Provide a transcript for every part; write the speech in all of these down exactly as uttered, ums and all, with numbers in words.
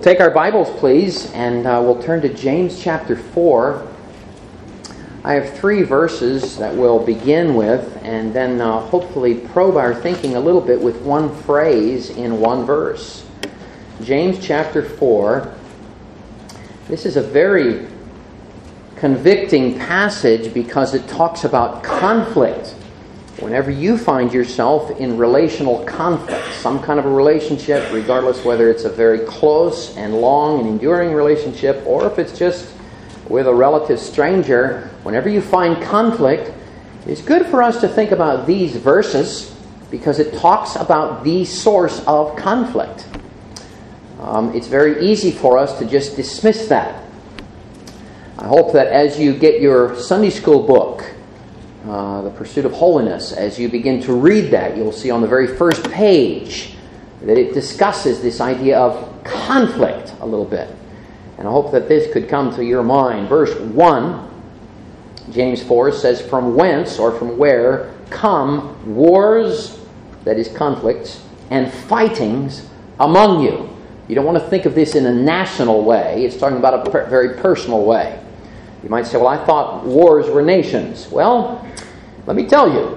take our Bibles, please, and uh, we'll turn to James chapter four. I have three verses that we'll begin with, and then uh, hopefully probe our thinking a little bit with one phrase in one verse. James chapter four. This is a very convicting passage because it talks about conflict. Whenever you find yourself in relational conflict, some kind of a relationship, regardless whether it's a very close and long and enduring relationship or if it's just with a relative stranger, whenever you find conflict, it's good for us to think about these verses because it talks about the source of conflict. Um, it's very easy for us to just dismiss that. I hope that as you get your Sunday school book, Uh, the Pursuit of Holiness, as you begin to read that, you'll see on the very first page that it discusses this idea of conflict a little bit. And I hope that this could come to your mind. Verse one, James four says, "From whence," or from where, "come wars," that is conflicts, "and fightings among you." You don't want to think of this in a national way. It's talking about a per- very personal way. You might say, well, I thought wars were nations. Well, let me tell you,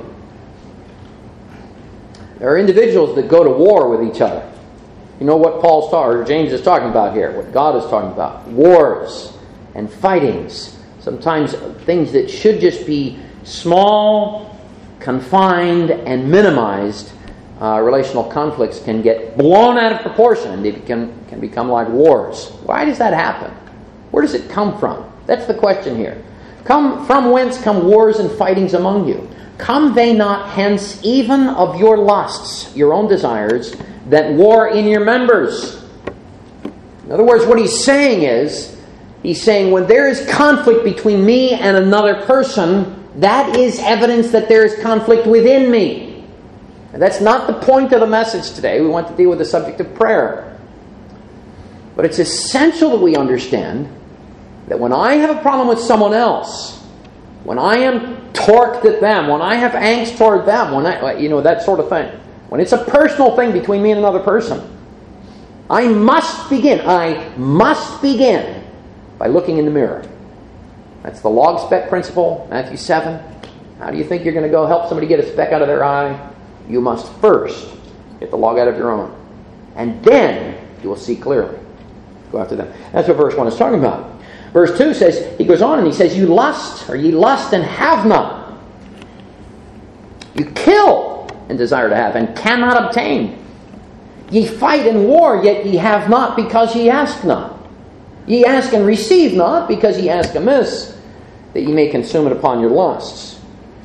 there are individuals that go to war with each other. You know what Paul's talking, or James is talking about here, what God is talking about. Wars and fightings. Sometimes things that should just be small, confined, and minimized, uh, relational conflicts can get blown out of proportion and they become, can become like wars. Why does that happen? Where does it come from? That's the question here. Come from whence come wars and fightings among you? Come they not hence even of your lusts, your own desires, that war in your members? In other words, what he's saying is, he's saying when there is conflict between me and another person, that is evidence that there is conflict within me. And that's not the point of the message today. We want to deal with the subject of prayer. But it's essential that we understand that when I have a problem with someone else, when I am torqued at them, when I have angst toward them, when I, you know, that sort of thing, when it's a personal thing between me and another person, I must begin, I must begin by looking in the mirror. That's the log speck principle, Matthew seven. How do you think you're going to go help somebody get a speck out of their eye? You must first get the log out of your own. And then you will see clearly. Go after them. That's what verse one is talking about. Verse two says, he goes on and he says, you lust, or ye lust and have not. You kill and desire to have, and cannot obtain. Ye fight and war, yet ye have not, because ye ask not. Ye ask and receive not, because ye ask amiss, that ye may consume it upon your lusts.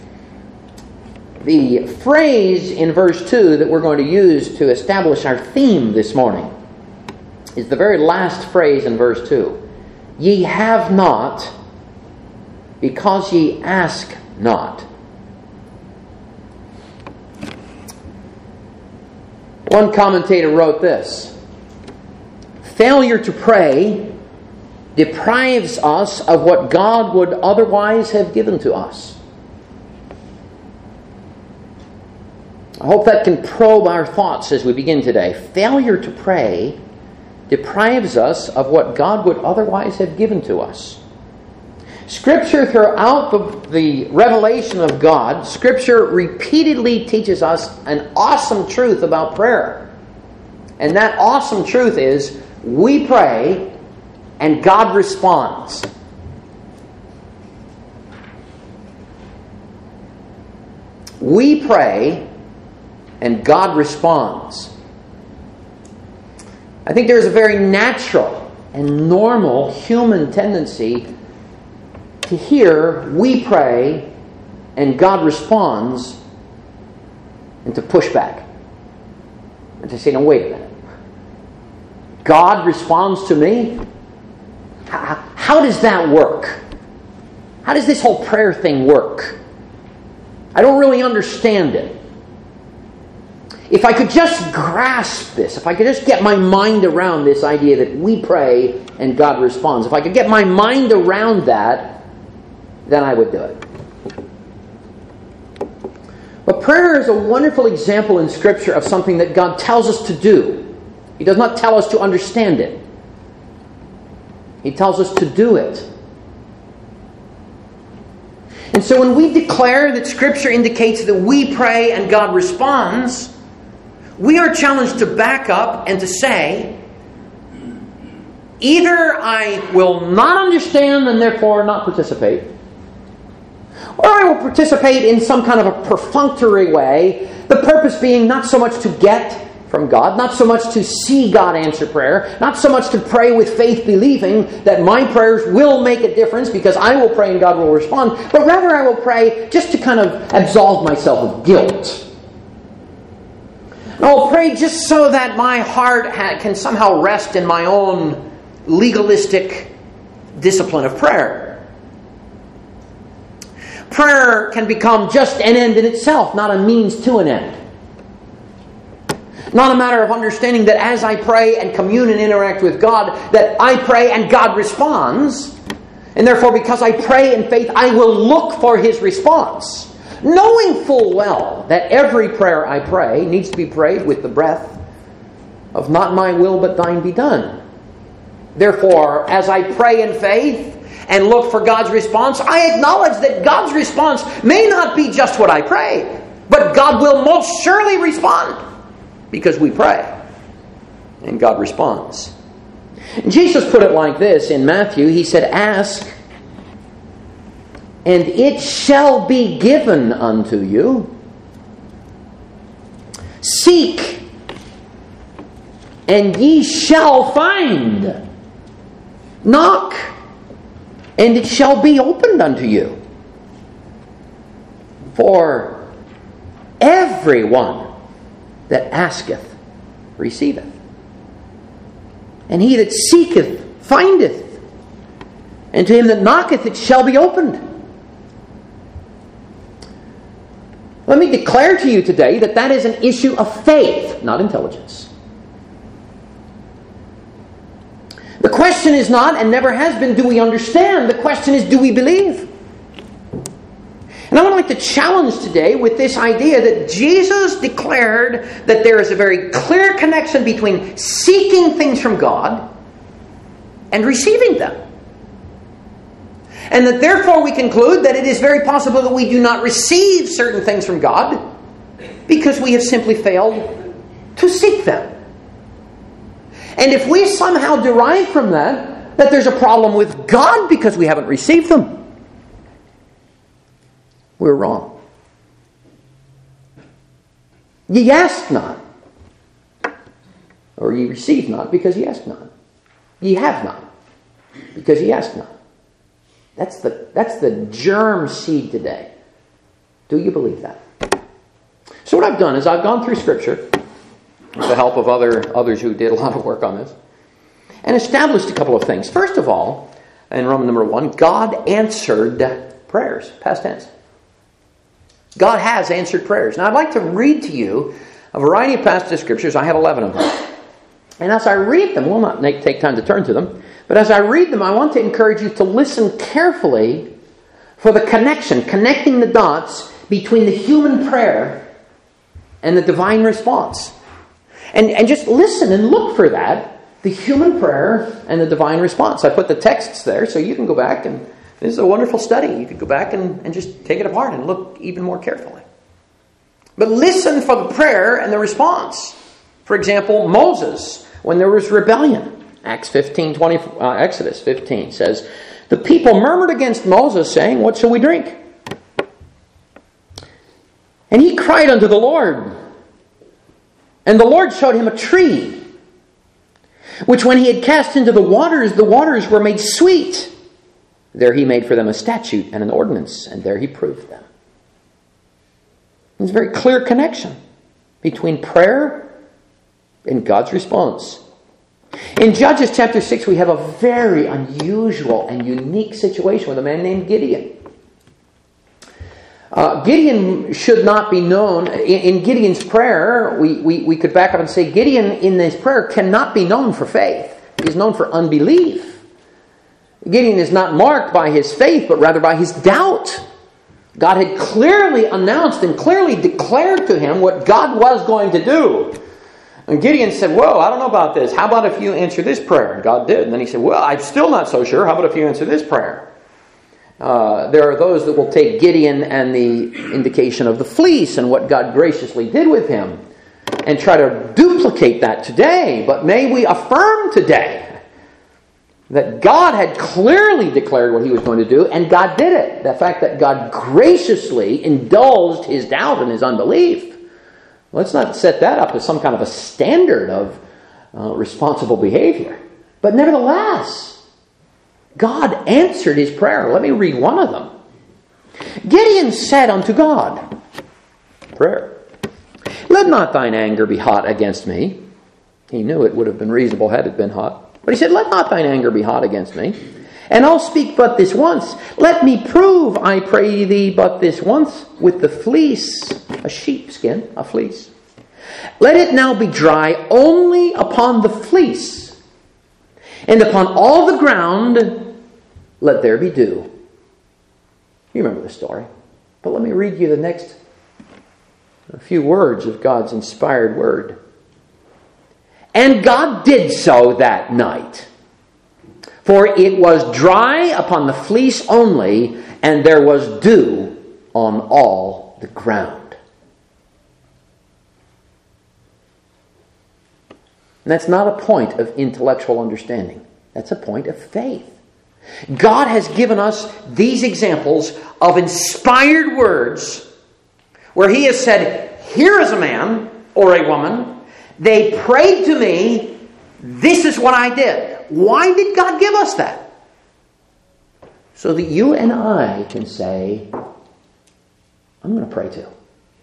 The phrase in verse two that we're going to use to establish our theme this morning is the very last phrase in verse two. Ye have not, because ye ask not. One commentator wrote this: failure to pray deprives us of what God would otherwise have given to us. I hope that can probe our thoughts as we begin today. Failure to pray deprives us of what God would otherwise have given to us. Scripture, throughout the, the revelation of God, Scripture repeatedly teaches us an awesome truth about prayer. And that awesome truth is, we pray and God responds. We pray and God responds. I think there is a very natural and normal human tendency to hear we pray and God responds and to push back. And to say, no, wait a minute. God responds to me? How, how does that work? How does this whole prayer thing work? I don't really understand it. If I could just grasp this, if I could just get my mind around this idea that we pray and God responds, if I could get my mind around that, then I would do it. But prayer is a wonderful example in Scripture of something that God tells us to do. He does not tell us to understand it. He tells us to do it. And so when we declare that Scripture indicates that we pray and God responds, we are challenged to back up and to say, either I will not understand and therefore not participate, or I will participate in some kind of a perfunctory way, the purpose being not so much to get from God, not so much to see God answer prayer, not so much to pray with faith believing that my prayers will make a difference because I will pray and God will respond, but rather I will pray just to kind of absolve myself of guilt. I will pray just so that my heart ha- can somehow rest in my own legalistic discipline of prayer. Prayer can become just an end in itself, not a means to an end. Not a matter of understanding that as I pray and commune and interact with God, that I pray and God responds. And therefore, because I pray in faith, I will look for His response. Knowing full well that every prayer I pray needs to be prayed with the breath of not my will but thine be done. Therefore, as I pray in faith and look for God's response, I acknowledge that God's response may not be just what I pray, but God will most surely respond. Because we pray, and God responds. Jesus put it like this in Matthew. He said, ask, and it shall be given unto you. Seek, and ye shall find. Knock, and it shall be opened unto you. For everyone that asketh, receiveth. And he that seeketh, findeth. And to him that knocketh, it shall be opened. Let me declare to you today that that is an issue of faith, not intelligence. The question is not, and never has been, do we understand? The question is, do we believe? And I would like to challenge today with this idea that Jesus declared that there is a very clear connection between seeking things from God and receiving them. And that therefore we conclude that it is very possible that we do not receive certain things from God because we have simply failed to seek them. And if we somehow derive from that that there's a problem with God because we haven't received them, we're wrong. Ye ask not, or ye receive not, because ye ask not. Ye have not, because ye ask not. That's the, that's the germ seed today. Do you believe that? So what I've done is I've gone through Scripture with the help of other others who did a lot of work on this, and established a couple of things. First of all, in Roman number one, God answered prayers, past tense. God has answered prayers. Now I'd like to read to you a variety of passages of Scriptures. I have eleven of them. And as I read them, we'll not make, take time to turn to them, but as I read them, I want to encourage you to listen carefully for the connection, connecting the dots between the human prayer and the divine response. And, and just listen and look for that, the human prayer and the divine response. I put the texts there so you can go back and this is a wonderful study. You could go back and, and just take it apart and look even more carefully. But listen for the prayer and the response. For example, Moses, when there was rebellion. Acts fifteen, twenty, uh, Exodus fifteen says, the people murmured against Moses, saying, what shall we drink? And he cried unto the Lord. And the Lord showed him a tree, which when he had cast into the waters, the waters were made sweet. There he made for them a statute and an ordinance, and there he proved them. There's a very clear connection between prayer and God's response. In Judges chapter six, we have a very unusual and unique situation with a man named Gideon. Uh, Gideon should not be known. In, in Gideon's prayer, we, we, we could back up and say Gideon in his prayer cannot be known for faith. He's known for unbelief. Gideon is not marked by his faith, but rather by his doubt. God had clearly announced and clearly declared to him what God was going to do. And Gideon said, "Whoa, I don't know about this. How about if you answer this prayer?" And God did. And then he said, "Well, I'm still not so sure. How about if you answer this prayer?" Uh, there are those that will take Gideon and the indication of the fleece and what God graciously did with him and try to duplicate that today. But may we affirm today that God had clearly declared what he was going to do, and God did it. The fact that God graciously indulged his doubt and his unbelief. Let's not set that up as some kind of a standard of uh, responsible behavior. But nevertheless, God answered his prayer. Let me read one of them. Gideon said unto God, prayer, "Let not thine anger be hot against me." He knew it would have been reasonable had it been hot. But he said, "Let not thine anger be hot against me. And I'll speak but this once. Let me prove, I pray thee, but this once with the fleece," a sheepskin, a fleece. "Let it now be dry only upon the fleece, and upon all the ground let there be dew." You remember the story. But let me read you the next a few words of God's inspired word. "And God did so that night. For it was dry upon the fleece only, and there was dew on all the ground." And that's not a point of intellectual understanding. That's a point of faith. God has given us these examples of inspired words where he has said, "Here is a man or a woman. They prayed to me. This is what I did." Why did God give us that? So that you and I can say, "I'm going to pray too.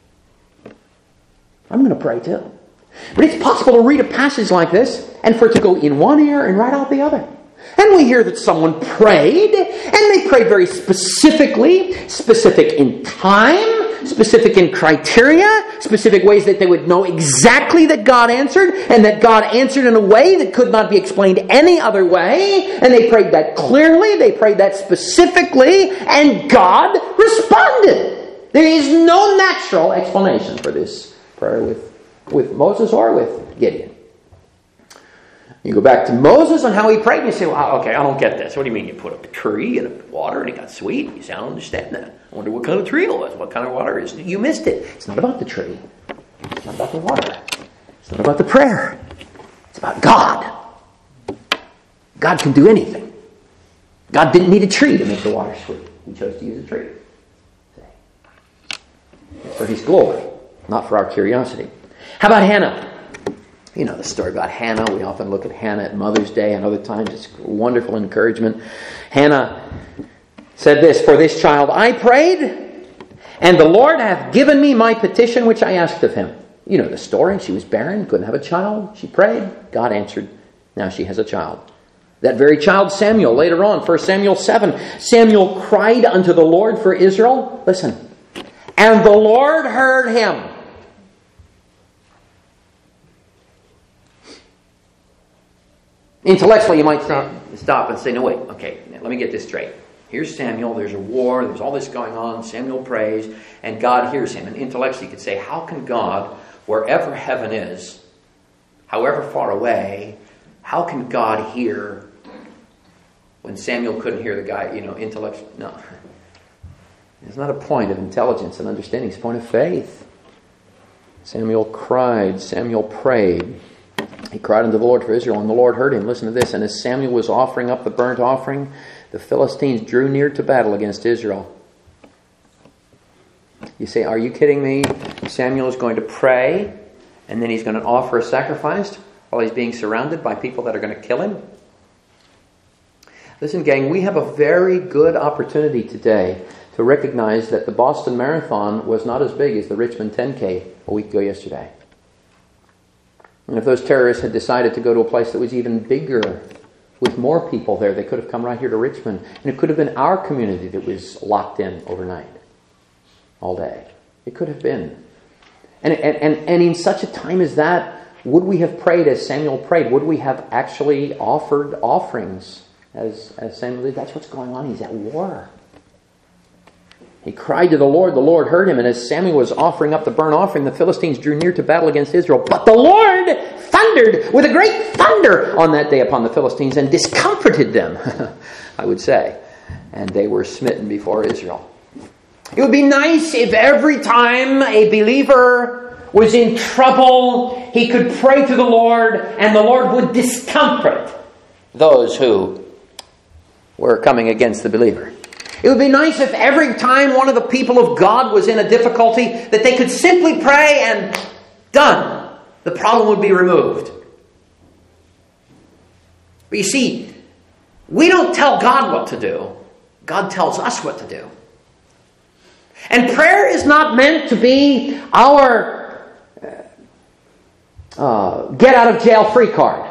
I'm going to pray too." But it's possible to read a passage like this and for it to go in one ear and right out the other. And we hear that someone prayed, and they prayed very specifically, specific in time, specific in criteria, specific ways that they would know exactly that God answered, and that God answered in a way that could not be explained any other way. And they prayed that clearly, they prayed that specifically, and God responded. There is no natural explanation for this prayer with, with Moses or with Gideon. You go back to Moses and how he prayed, and you say, "Well, okay, I don't get this. What do you mean you put up a tree and a water and it got sweet?" You say, "I don't understand that. I wonder what kind of tree it was. What kind of water is it?" You missed it. It's not about the tree. It's not about the water. It's not about the prayer. It's about God. God can do anything. God didn't need a tree to make the water sweet. He chose to use a tree. It's for his glory, not for our curiosity. How about Hannah? You know the story about Hannah. We often look at Hannah at Mother's Day, and other times it's wonderful encouragement. Hannah said this, "For this child I prayed, and the Lord hath given me my petition which I asked of him." You know the story. She was barren, couldn't have a child. She prayed. God answered. Now she has a child. That very child, Samuel, later on, First Samuel seven. Samuel cried unto the Lord for Israel. Listen. "And the Lord heard him." Intellectually, you might stop and say, "No, wait, okay, let me get this straight. Here's Samuel, there's a war, there's all this going on, Samuel prays, and God hears him." And intellectually, you could say, how can God, wherever heaven is, however far away, how can God hear when Samuel couldn't hear the guy, you know, intellectually? No. It's not a point of intelligence and understanding, it's a point of faith. Samuel cried, Samuel prayed. He cried unto the Lord for Israel, and the Lord heard him. Listen to this. "And as Samuel was offering up the burnt offering, the Philistines drew near to battle against Israel." You say, "Are you kidding me? Samuel is going to pray, and then he's going to offer a sacrifice while he's being surrounded by people that are going to kill him?" Listen, gang, we have a very good opportunity today to recognize that the Boston Marathon was not as big as the Richmond ten K a week ago yesterday. And if those terrorists had decided to go to a place that was even bigger, with more people there, they could have come right here to Richmond. And it could have been our community that was locked in overnight, all day. It could have been. And, and, and, and in such a time as that, would we have prayed as Samuel prayed? Would we have actually offered offerings as, as Samuel did? That's what's going on. He's at war. He cried to the Lord. The Lord heard him. And as Samuel was offering up the burnt offering, the Philistines drew near to battle against Israel. But the Lord thundered with a great thunder on that day upon the Philistines and discomforted them, I would say. And they were smitten before Israel. It would be nice if every time a believer was in trouble, he could pray to the Lord and the Lord would discomfort those who were coming against the believer. It would be nice if every time one of the people of God was in a difficulty that they could simply pray and done. The problem would be removed. But you see, we don't tell God what to do. God tells us what to do. And prayer is not meant to be our uh, get out of jail free card.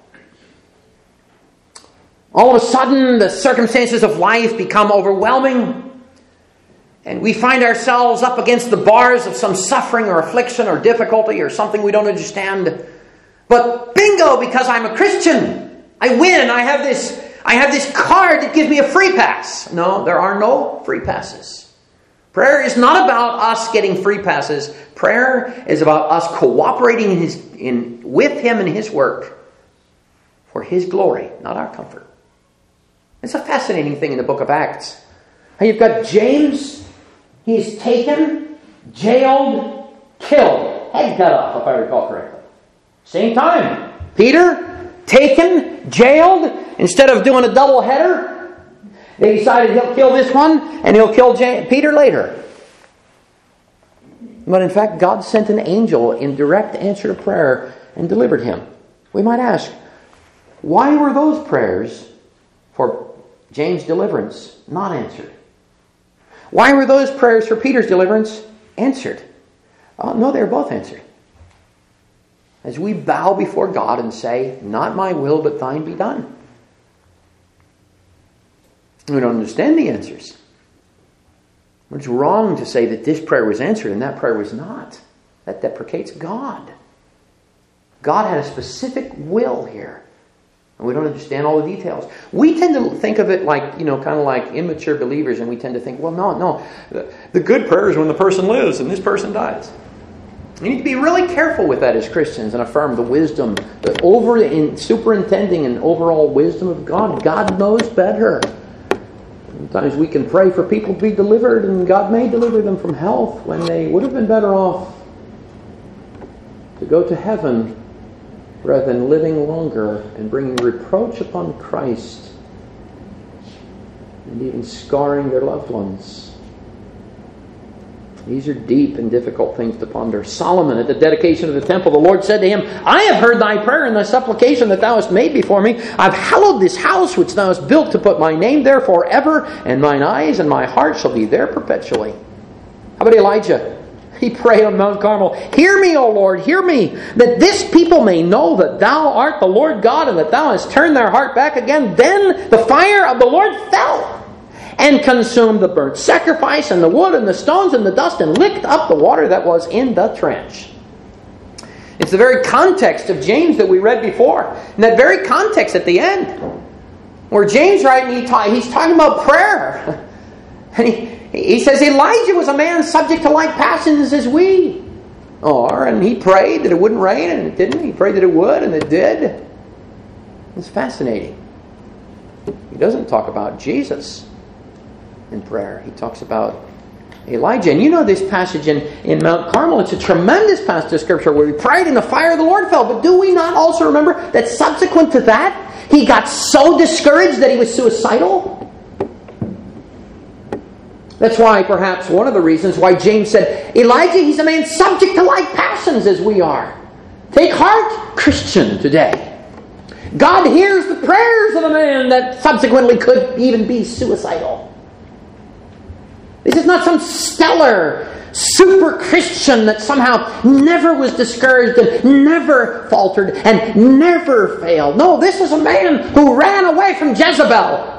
All of a sudden, the circumstances of life become overwhelming, and we find ourselves up against the bars of some suffering or affliction or difficulty or something we don't understand. But bingo, because I'm a Christian, I win. I have this, I have this card that gives me a free pass. No, there are no free passes. Prayer is not about us getting free passes. Prayer is about us cooperating in his, in, with Him and His work for His glory, not our comfort. It's a fascinating thing in the book of Acts. How you've got James, he's taken, jailed, killed, head cut off, if I recall correctly. Same time. Peter, taken, jailed, instead of doing a double header, they decided he'll kill this one and he'll kill James, Peter later. But in fact, God sent an angel in direct answer to prayer and delivered him. We might ask, why were those prayers for James' deliverance not answered? Why were those prayers for Peter's deliverance answered? Oh, no, they were both answered. As we bow before God and say, not my will, but thine be done. We don't understand the answers. It's wrong to say that this prayer was answered and that prayer was not. That deprecates God. God had a specific will here. And we don't understand all the details. We tend to think of it like, you know, kind of like immature believers, and we tend to think, well, no, no. The, the good prayer is when the person lives and this person dies. You need to be really careful with that as Christians and affirm the wisdom, the over in superintending and overall wisdom of God. God knows better. Sometimes we can pray for people to be delivered, and God may deliver them from health when they would have been better off to go to heaven rather than living longer and bringing reproach upon Christ and even scarring their loved ones. These are deep and difficult things to ponder. Solomon, at the dedication of the temple, the Lord said to him, I have heard thy prayer and thy supplication that thou hast made before me. I've hallowed this house which thou hast built to put my name there forever, and mine eyes and my heart shall be there perpetually. How about Elijah? He prayed on Mount Carmel, hear me, O Lord, hear me, that this people may know that thou art the Lord God, and that thou hast turned their heart back again. Then the fire of the Lord fell and consumed the burnt sacrifice and the wood and the stones and the dust, and licked up the water that was in the trench. It's the very context of James that we read before. In that very context at the end, where James writing, he ta- he's talking about prayer. And he, he says Elijah was a man subject to like passions as we are, and he prayed that it wouldn't rain, and it didn't. He prayed that it would, and it did. It's fascinating. He doesn't talk about Jesus in prayer. He talks about Elijah. And you know this passage in, in Mount Carmel. It's a tremendous passage of Scripture where he prayed and the fire of the Lord fell. But do we not also remember that subsequent to that, he got so discouraged that he was suicidal? That's why perhaps one of the reasons why James said, Elijah, he's a man subject to like passions as we are. Take heart, Christian, today. God hears the prayers of a man that subsequently could even be suicidal. This is not some stellar, super Christian that somehow never was discouraged and never faltered and never failed. No, this is a man who ran away from Jezebel.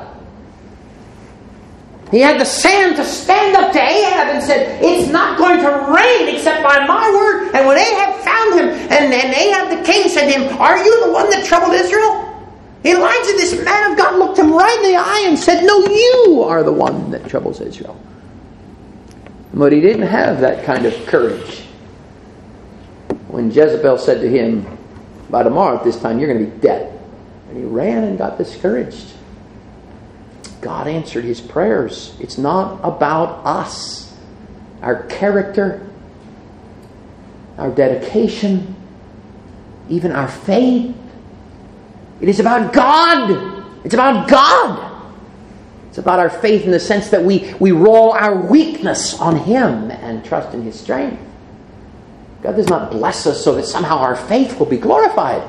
He had the sand to stand up to Ahab and said, it's not going to rain except by my word. And when Ahab found him, and, and Ahab the king said to him, are you the one that troubled Israel? Elijah, this man of God, looked him right in the eye and said, no, you are the one that troubles Israel. But he didn't have that kind of courage when Jezebel said to him, By tomorrow at this time, you're going to be dead. And he ran and got discouraged. God answered his prayers. It's not about us, our character, our dedication, even our faith. It is about God. It's about God. It's about our faith in the sense that we, we roll our weakness on him and trust in his strength. God does not bless us so that somehow our faith will be glorified.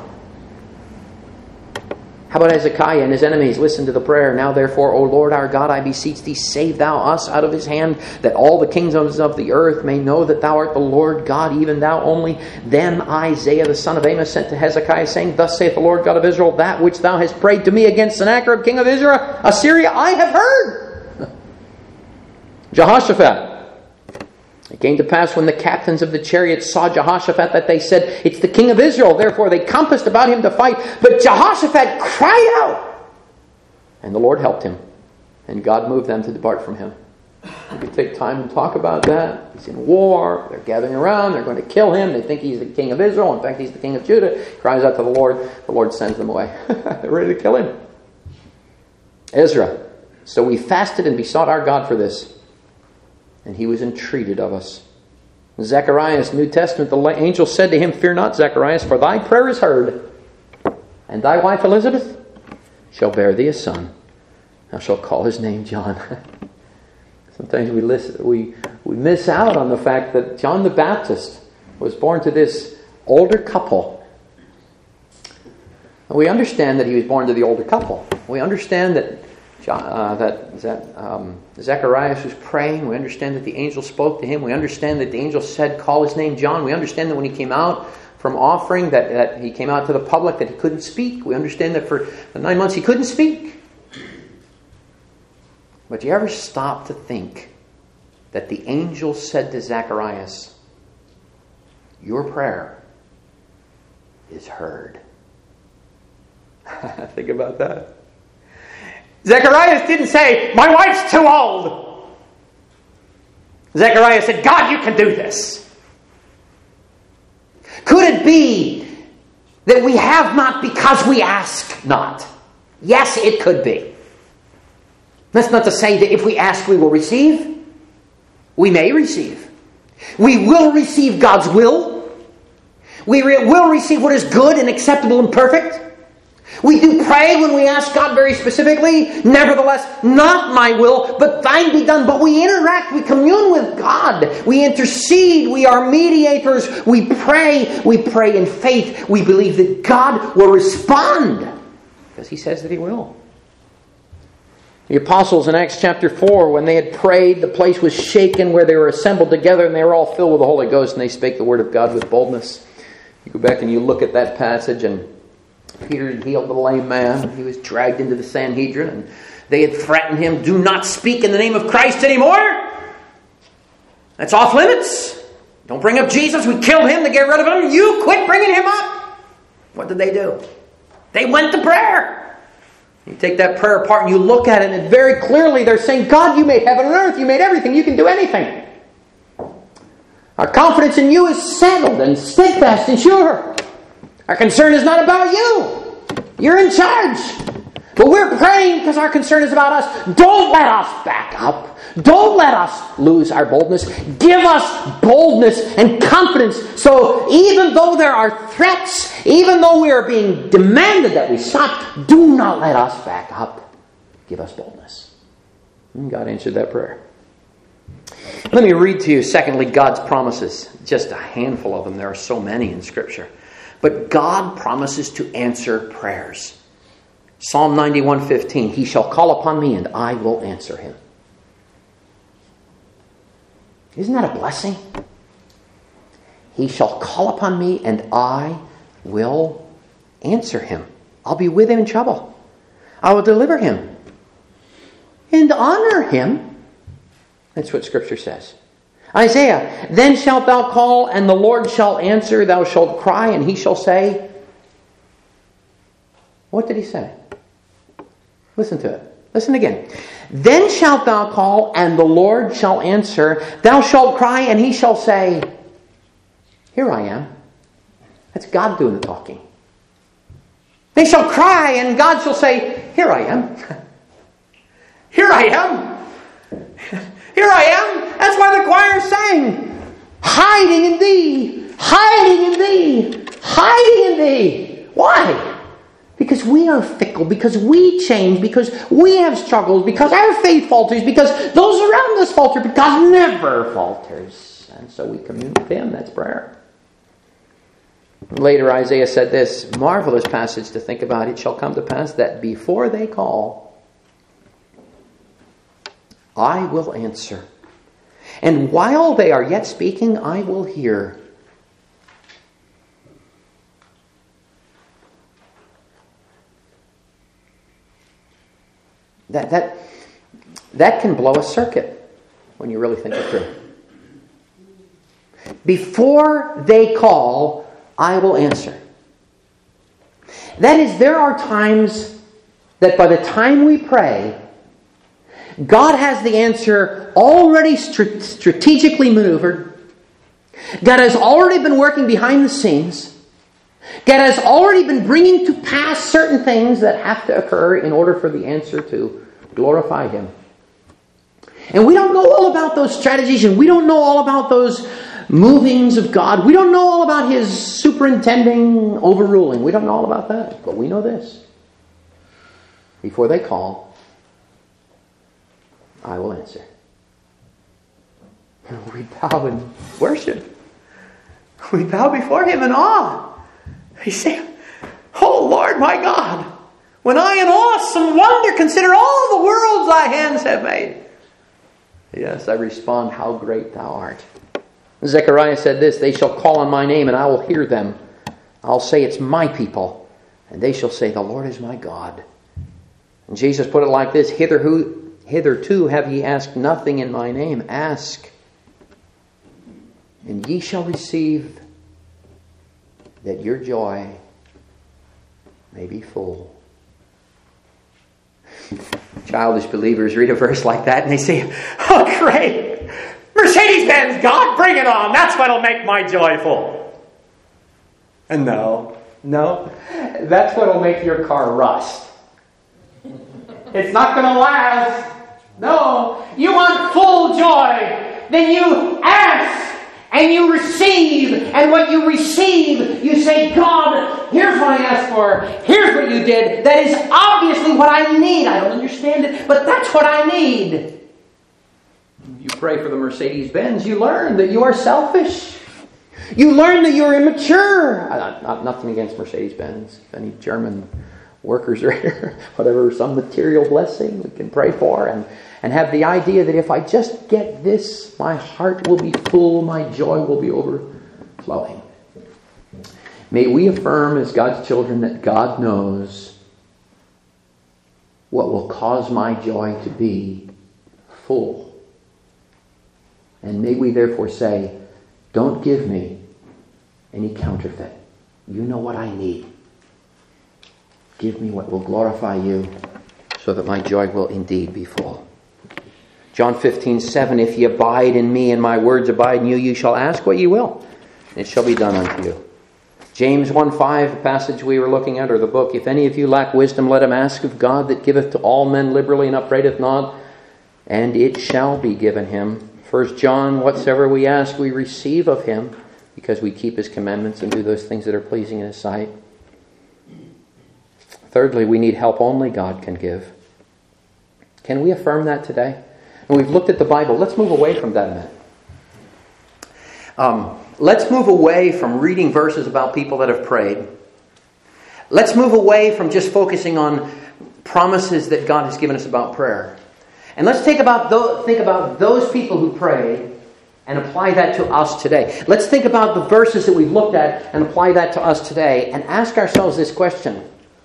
How about Hezekiah and his enemies? Listen to the prayer. Now therefore, O Lord our God, I beseech thee, save thou us out of his hand, that all the kingdoms of the earth may know that thou art the Lord God, even thou only. Then Isaiah the son of Amos sent to Hezekiah, saying, Thus saith the Lord God of Israel, that which thou hast prayed to me against Sennacherib king of Israel, Assyria, I have heard. Jehoshaphat. It came to pass when the captains of the chariots saw Jehoshaphat that they said, It's the king of Israel. Therefore they compassed about him to fight. But Jehoshaphat cried out. And the Lord helped him. And God moved them to depart from him. We could take time and talk about that. He's in war. They're gathering around. They're going to kill him. They think he's the king of Israel. In fact, he's the king of Judah. He cries out to the Lord. The Lord sends them away. They're ready to kill him. Ezra. So we fasted and besought our God for this. And he was entreated of us. Zechariah's New Testament, the angel said to him, Fear not, Zacharias, for thy prayer is heard. And thy wife Elizabeth shall bear thee a son. Thou shalt call his name John. Sometimes we, listen, we, we miss out on the fact that John the Baptist was born to this older couple. And we understand that he was born to the older couple. We understand that Uh, that, that um, Zacharias was praying. We understand that the angel spoke to him. We understand that the angel said, call his name John. We understand that when he came out from offering, that, that he came out to the public, that he couldn't speak. We understand that for the nine months he couldn't speak. But do you ever stop to think that the angel said to Zacharias, your prayer is heard? Think about that. Zacharias didn't say, my wife's too old. Zacharias said, God, you can do this. Could it be that we have not because we ask not? Yes, it could be. That's not to say that if we ask, we will receive. We may receive. We will receive God's will. We re- will receive what is good and acceptable and perfect. We do pray when we ask God very specifically, nevertheless, not my will, but thine be done. But we interact, we commune with God. We intercede, we are mediators, we pray, we pray in faith. We believe that God will respond, because he says that he will. The apostles in Acts chapter four, when they had prayed, the place was shaken where they were assembled together, and they were all filled with the Holy Ghost, and they spake the word of God with boldness. You go back and you look at that passage, and Peter had healed the lame man. He was dragged into the Sanhedrin, and they had threatened him, do not speak in the name of Christ anymore. That's off limits. Don't bring up Jesus. We killed him to get rid of him. You quit bringing him up. What did they do? They went to prayer. You take that prayer apart and you look at it, and very clearly they're saying, God, you made heaven and earth. You made everything. You can do anything. Our confidence in you is settled and steadfast and sure. Our concern is not about you. You're in charge. But we're praying because our concern is about us. Don't let us back up. Don't let us lose our boldness. Give us boldness and confidence. So even though there are threats, even though we are being demanded that we stop, do not let us back up. Give us boldness. And God answered that prayer. Let me read to you, secondly, God's promises. Just a handful of them. There are so many in Scripture. But God promises to answer prayers. Psalm ninety-one fifteen, he shall call upon me and I will answer him. Isn't that a blessing? He shall call upon me and I will answer him. I'll be with him in trouble. I will deliver him and honor him. That's what Scripture says. Isaiah, then shalt thou call, and the Lord shall answer. Thou shalt cry, and he shall say. What did he say? Listen to it. Listen again. Then shalt thou call, and the Lord shall answer. Thou shalt cry, and he shall say, here I am. That's God doing the talking. They shall cry, and God shall say, here I am. Here I am. Here I am. That's why the choir sang. Hiding in thee. Hiding in thee. Hiding in thee. Why? Because we are fickle, because we change, because we have struggles, because our faith falters, because those around us falter, but God never falters. And so we commune with Him. That's prayer. Later, Isaiah said this marvelous passage to think about. It shall come to pass that before they call, I will answer. And while they are yet speaking, I will hear. That, that, that can blow a circuit when you really think it through. Before they call, I will answer. That is, there are times that by the time we pray, God has the answer already str- strategically maneuvered. God has already been working behind the scenes. God has already been bringing to pass certain things that have to occur in order for the answer to glorify Him. And we don't know all about those strategies, and we don't know all about those movings of God. We don't know all about His superintending, overruling. We don't know all about that. But we know this. Before they call, I will answer. We bow in worship. We bow before Him in awe. We say, oh Lord my God, when I in awesome wonder consider all the worlds thy hands have made. Yes, I respond, how great thou art. Zechariah said this, they shall call on my name and I will hear them. I'll say it's my people. And they shall say, the Lord is my God. And Jesus put it like this, Hitherto, hitherto have ye asked nothing in my name. Ask, and ye shall receive, that your joy may be full. Childish believers read a verse like that and they say, oh great, Mercedes-Benz, God, bring it on. That's what'll make my joy full. And no, no, that's what'll make your car rust. It's not going to last. No, you want full joy, then you ask. And you receive, and what you receive, you say, God, here's what I asked for. Here's what you did. That is obviously what I need. I don't understand it, but that's what I need. You pray for the Mercedes-Benz, you learn that you are selfish. You learn that you're immature. Not, not, nothing against Mercedes-Benz. If any German workers are here, whatever, some material blessing we can pray for, and And have the idea that if I just get this, my heart will be full, my joy will be overflowing. May we affirm as God's children that God knows what will cause my joy to be full. And may we therefore say, don't give me any counterfeit. You know what I need. Give me what will glorify you so that my joy will indeed be full. John fifteen seven, if ye abide in me and my words abide in you, you shall ask what ye will, and it shall be done unto you. James one five, the passage we were looking at, or the book, if any of you lack wisdom, let him ask of God that giveth to all men liberally and upbraideth not, and it shall be given him. First John, whatsoever we ask, we receive of him, because we keep his commandments and do those things that are pleasing in his sight. Thirdly, we need help only God can give. Can we affirm that today? And we've looked at the Bible. Let's move away from that a minute. Um, let's move away from reading verses about people that have prayed. Let's move away from just focusing on promises that God has given us about prayer. And let's think about those, think about those people who prayed and apply that to us today. Let's think about the verses that we've looked at and apply that to us today and ask ourselves this question.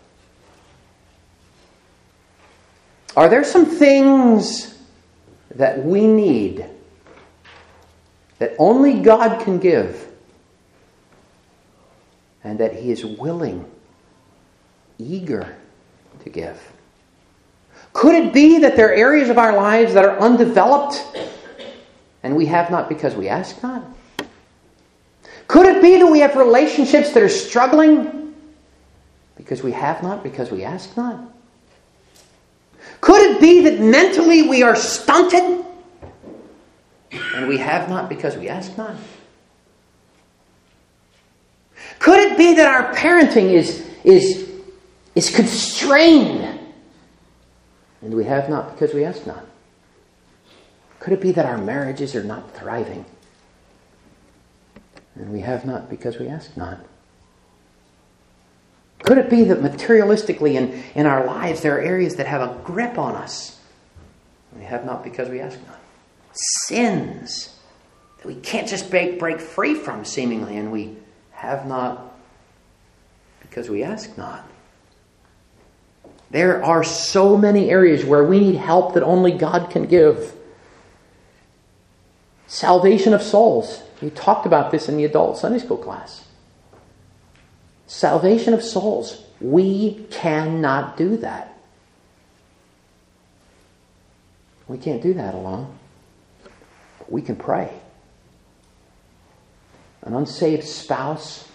Are there some things that we need that only God can give and that He is willing, eager to give? Could it be that there are areas of our lives that are undeveloped and we have not because we ask not? Could it be that we have relationships that are struggling because we have not, because we ask not? Could it be that mentally we are stunted and we have not because we ask not? Could it be that our parenting is, is, is constrained and we have not because we ask not? Could it be that our marriages are not thriving and we have not because we ask not? Could it be that materialistically in, in our lives there are areas that have a grip on us and we have not because we ask not? Sins that we can't just break, break free from seemingly, and we have not because we ask not. There are so many areas where we need help that only God can give. Salvation of souls. We talked about this in the adult Sunday school class. Salvation of souls. We cannot do that. We can't do that alone. But we can pray. An unsaved spouse,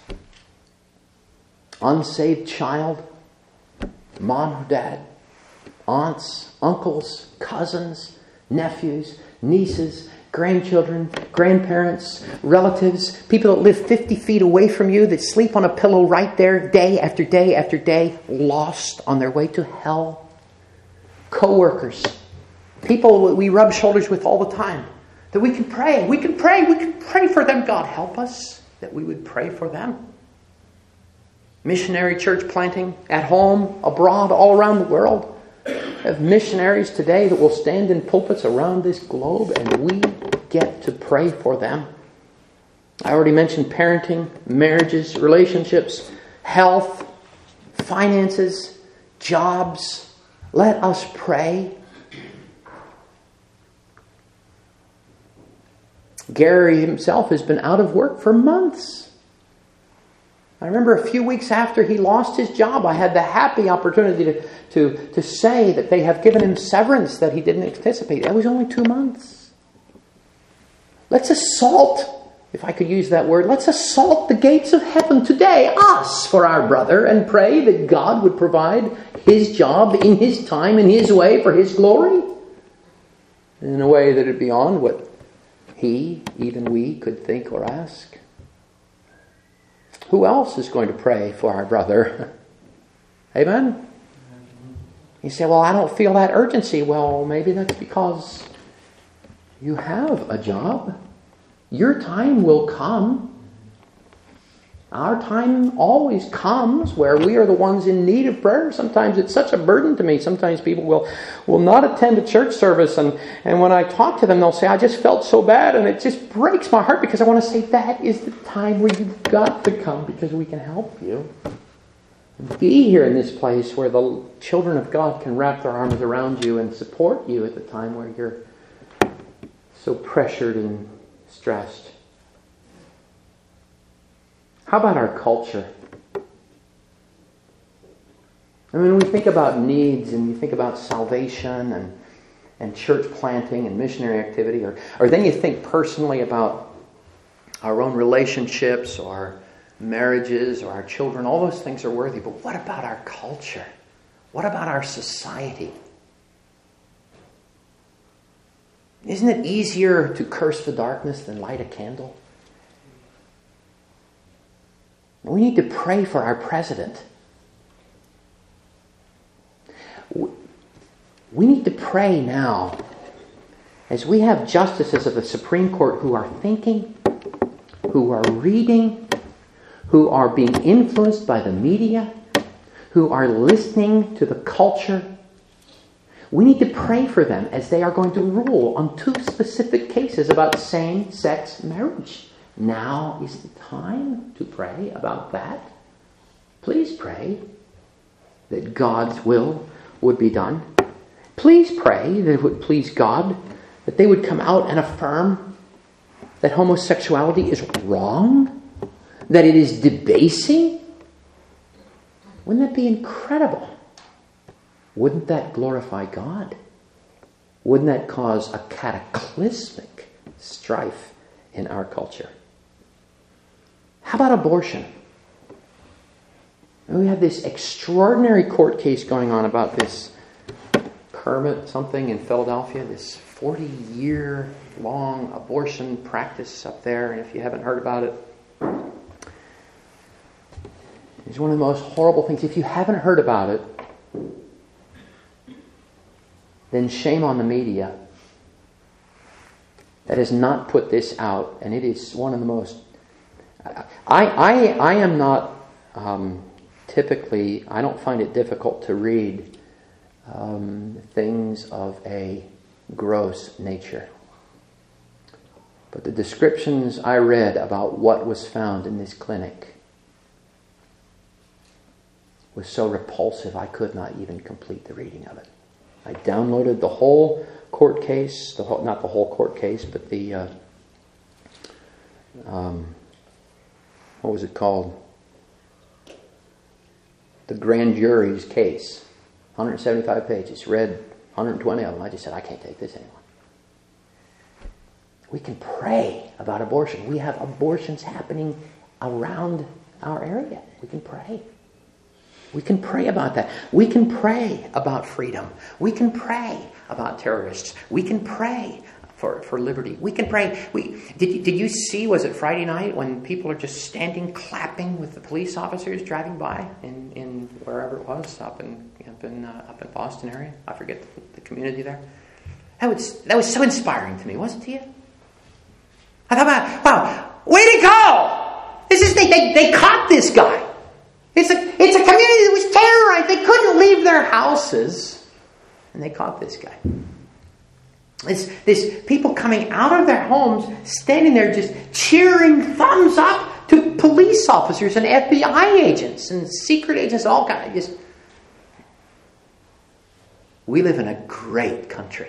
unsaved child, mom or dad, aunts, uncles, cousins, nephews, nieces, grandchildren, grandparents, relatives, people that live fifty feet away from you, that sleep on a pillow right there day after day after day, lost on their way to hell. Co-workers, people we rub shoulders with all the time, that we can pray, we can pray, we can pray for them. God help us that we would pray for them. Missionary church planting at home, abroad, all around the world. We have missionaries today that will stand in pulpits around this globe, and we get to pray for them. I already mentioned parenting, marriages, relationships, health, finances, jobs. Let us pray. Gary himself has been out of work for months. I remember a few weeks after he lost his job, I had the happy opportunity to, to, to say that they have given him severance that he didn't anticipate. That was only two months. Let's assault, if I could use that word, let's assault the gates of heaven today, us, for our brother, and pray that God would provide his job in his time, in his way, for his glory, in a way that is beyond what he, even we, could think or ask. Who else is going to pray for our brother? Amen? You say, well, I don't feel that urgency. Well, maybe that's because you have a job. Your time will come. Our time always comes where we are the ones in need of prayer. Sometimes it's such a burden to me. Sometimes people will, will not attend a church service. And, and when I talk to them, they'll say, I just felt so bad. And it just breaks my heart because I want to say, that is the time where you've got to come because we can help you. And be here in this place where the children of God can wrap their arms around you and support you at the time where you're so pressured and stressed. How about our culture? I mean, when we think about needs and we think about salvation and, and church planting and missionary activity, or, or then you think personally about our own relationships or marriages or our children, all those things are worthy. But what about our culture? What about our society? Isn't it easier to curse the darkness than light a candle? We need to pray for our president. We need to pray now as we have justices of the Supreme Court who are thinking, who are reading, who are being influenced by the media, who are listening to the culture. We need to pray for them as they are going to rule on two specific cases about same-sex marriage. Now is the time to pray about that. Please pray that God's will would be done. Please pray that it would please God, that they would come out and affirm that homosexuality is wrong, that it is debasing. Wouldn't that be incredible? Wouldn't that glorify God? Wouldn't that cause a cataclysmic strife in our culture? How about abortion? And we have this extraordinary court case going on about this permit something in Philadelphia, this forty-year-long abortion practice up there. And if you haven't heard about it, it's one of the most horrible things. If you haven't heard about it, then shame on the media that has not put this out. And it is one of the most... I I, I am not um, typically... I don't find it difficult to read um, things of a gross nature. But the descriptions I read about what was found in this clinic was so repulsive I could not even complete the reading of it. I downloaded the whole court case, the whole, not the whole court case, but the, uh, um, what was it called? The grand jury's case. one hundred seventy-five pages. Read one hundred twenty of them. I just said, I can't take this anymore. We can pray about abortion. We have abortions happening around our area. We can pray. We can pray about that. We can pray about freedom. We can pray about terrorists. We can pray for, for liberty. We can pray. We did you, did you see, was it Friday night, when people are just standing clapping with the police officers driving by in, in wherever it was, up in up in uh, up in Boston area? I forget the, the community there. That was that was so inspiring to me, wasn't it to you? I thought, wow, way to go! This is they they, they caught this guy. It's a, it's a community that was terrorized. They couldn't leave their houses. And they caught this guy. This, this people coming out of their homes, standing there just cheering thumbs up to police officers and F B I agents and secret agents, all kinds. Just, we live in a great country.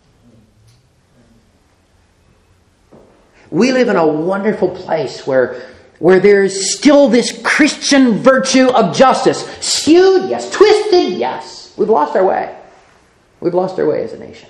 We live in a wonderful place where where there's still this Christian virtue of justice. Skewed, yes. Twisted, yes. We've lost our way. We've lost our way as a nation.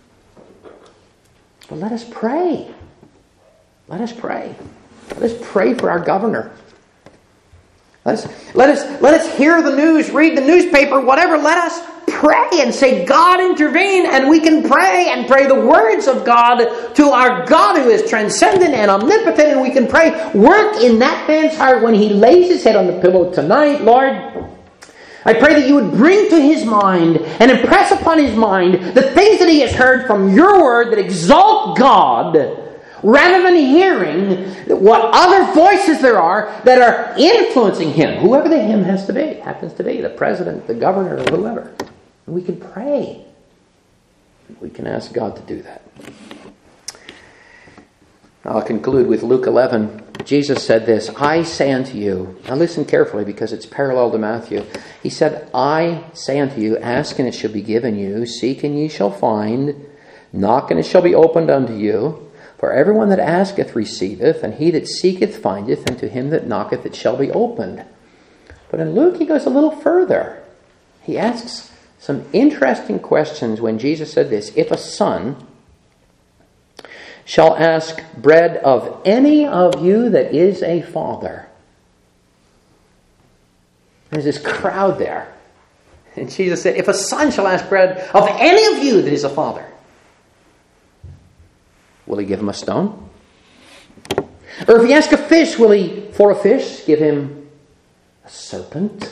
But let us pray. Let us pray. Let us pray for our governor. Let us, let us, let us hear the news, read the newspaper, whatever. Let us pray and say, God intervene, and we can pray and pray the words of God to our God who is transcendent and omnipotent, and we can pray, work in that man's heart when he lays his head on the pillow tonight, Lord. I pray that you would bring to his mind and impress upon his mind the things that he has heard from your word that exalt God, rather than hearing what other voices there are that are influencing him, whoever the him has to be, happens to be, the president, the governor, or whoever. And we can pray. We can ask God to do that. I'll conclude with Luke eleven. Jesus said this, I say unto you, now listen carefully because it's parallel to Matthew. He said, I say unto you, ask and it shall be given you, seek and ye shall find, knock and it shall be opened unto you. For everyone that asketh receiveth, and he that seeketh findeth, and to him that knocketh it shall be opened. But in Luke he goes a little further. He asks some interesting questions when Jesus said this, if a son shall ask bread of any of you that is a father. There's this crowd there. And Jesus said, if a son shall ask bread of any of you that is a father, will he give him a stone? Or if he asks a fish, will he, for a fish, give him a serpent?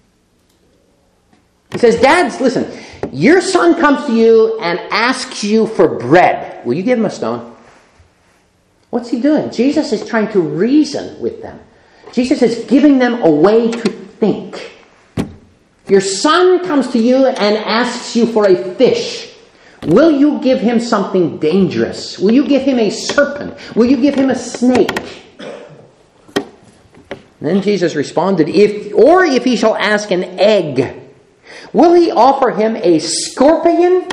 He says, dads, listen, your son comes to you and asks you for bread. Will you give him a stone? What's he doing? Jesus is trying to reason with them. Jesus is giving them a way to think. Your son comes to you and asks you for a fish. Will you give him something dangerous? Will you give him a serpent? Will you give him a snake? And then Jesus responded, "If or if he shall ask an egg, will he offer him a scorpion?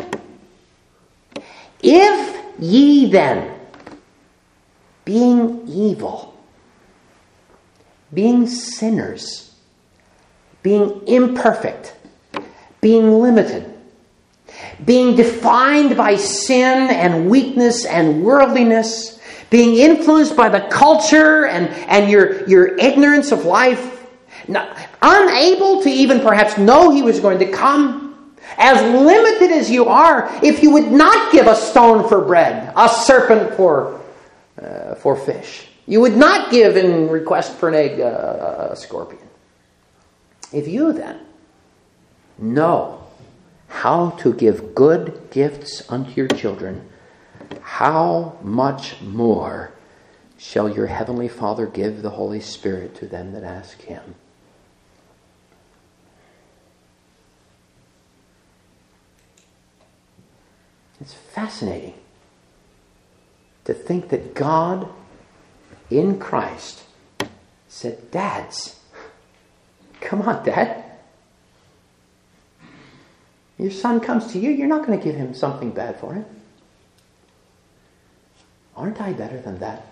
If ye then, being evil, being sinners, being imperfect, being limited, being defined by sin and weakness and worldliness, being influenced by the culture and, and your, your ignorance of life, not, unable to even perhaps know He was going to come, as limited as you are, if you would not give a stone for bread, a serpent for, uh, for fish. You would not give in request for an egg uh, a scorpion. If you then know how to give good gifts unto your children, how much more shall your heavenly Father give the Holy Spirit to them that ask Him? It's fascinating to think that God in Christ said, Dads, come on, Dad. Your son comes to you, you're not going to give him something bad for him. Aren't I better than that?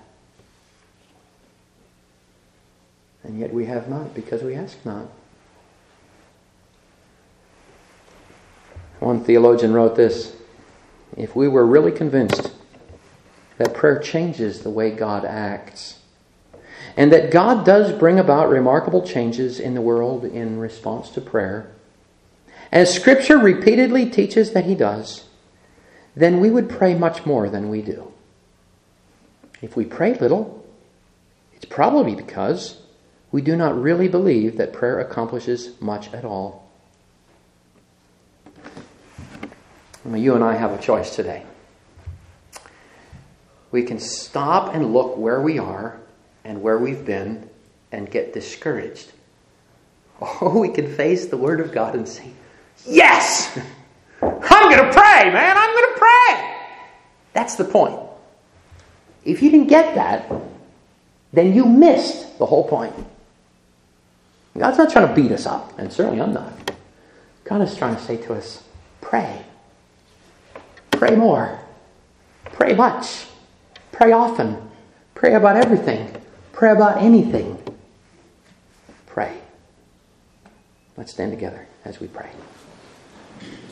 And yet we have not, because we ask not. One theologian wrote this: if we were really convinced that prayer changes the way God acts, and that God does bring about remarkable changes in the world in response to prayer, as Scripture repeatedly teaches that He does, then we would pray much more than we do. If we pray little, it's probably because we do not really believe that prayer accomplishes much at all. Well, you and I have a choice today. We can stop and look where we are and where we've been and get discouraged. Or we can face the Word of God and say, yes! I'm going to pray, man! I'm going to pray! That's the point. If you didn't get that, then you missed the whole point. God's not trying to beat us up, and certainly I'm not. God is trying to say to us, pray. Pray more. Pray much. Pray often. Pray about everything. Pray about anything. Pray. Let's stand together as we pray.